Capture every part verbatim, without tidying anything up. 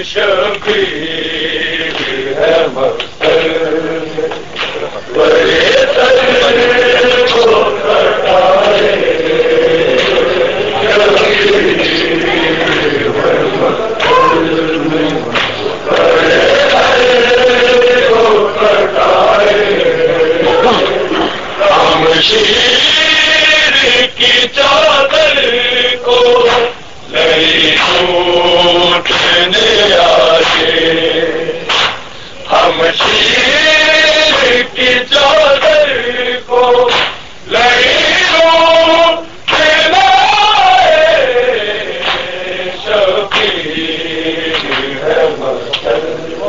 شبیر ہے مقتل بڑے تر کو کٹائے ہم شیر کی چادر کو نہیں ٹوٹنے آگے ہم شیر کی چادر کو نہیں ٹوٹنے شبیر ہے مقتل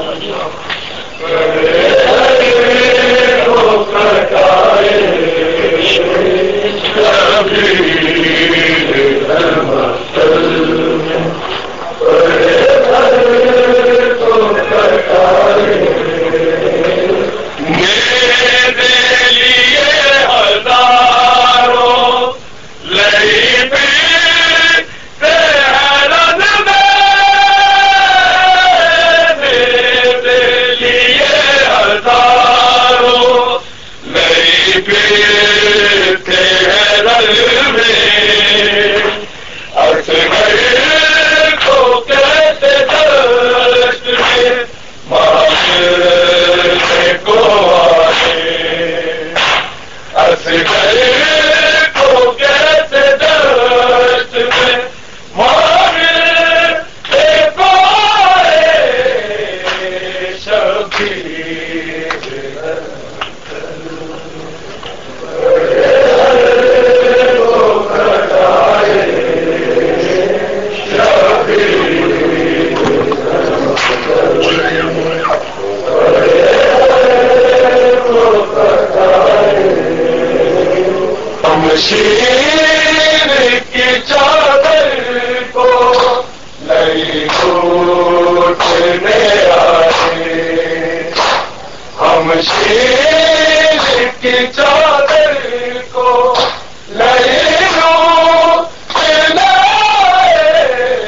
شیر کی چادر کو نہیں ٹوٹنے آئے ہم شیر کی چادر کو نہیں ٹوٹنے آئے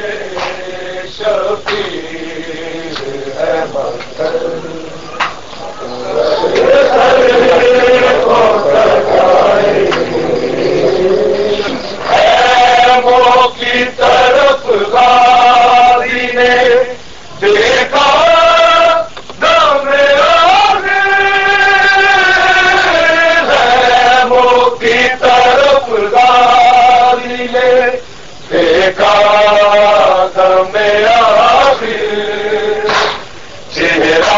شبیر ہے مقتل کی طرف غازی نے دیکھا دم خیموں کی طرف غازی نے دیکھا دم آخر چہرہ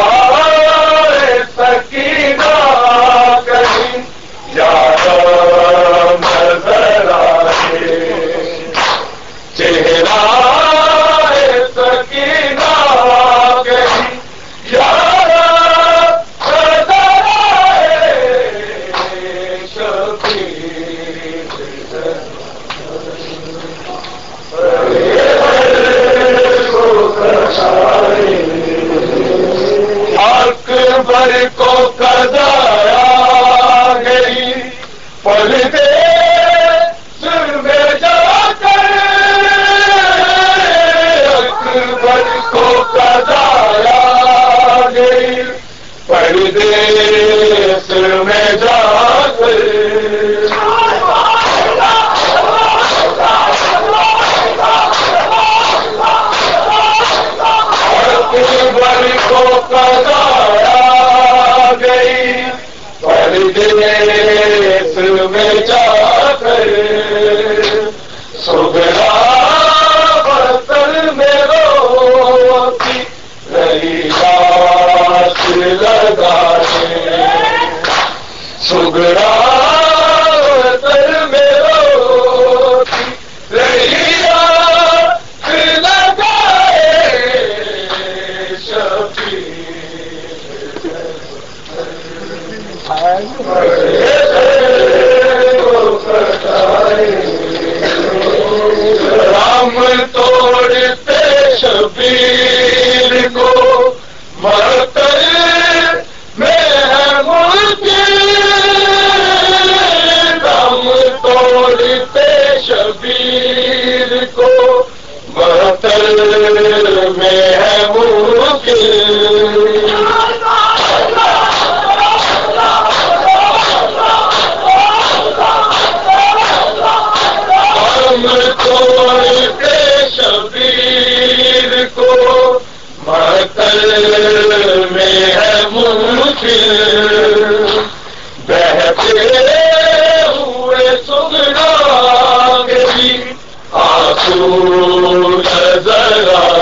سکینہ کہیں یاد نظر آئے چہرہ سکینہ کہیں یاد نظر آئے شبیر اکبر کو قضا آ گئی پلتے سر میں جا کر اکبر کو قضا آ گئی پردیس میں جا کر اکبر کو قضا آ گئی پردیس میں جا کر سغرا برتن میں روتی رہی لاش لگانے سغرا برتن میں روتی رہی لاش لگائے رام توڑتے شبیر کو مرتل میں ہے ملک مشکل ہم توڑتے شبیر کو معطل میں ہے ممکن بہتے ہوئے سگنا گئی آنسو نظر